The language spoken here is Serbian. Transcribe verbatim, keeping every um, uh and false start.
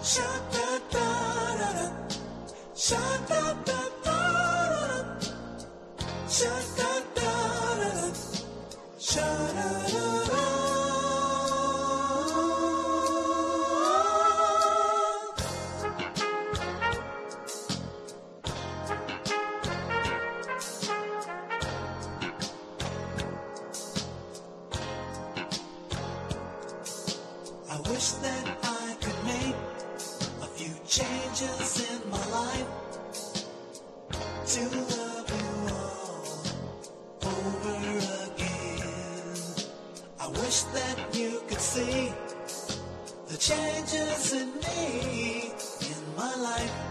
Sha-da-da-da-da. Sha-da-da-da-da-da. Sha-da-da-da-da. Sha-da-da-da. I wish that I could make a few changes in my life to love you all over again. I wish that you could see the changes in me, in my life.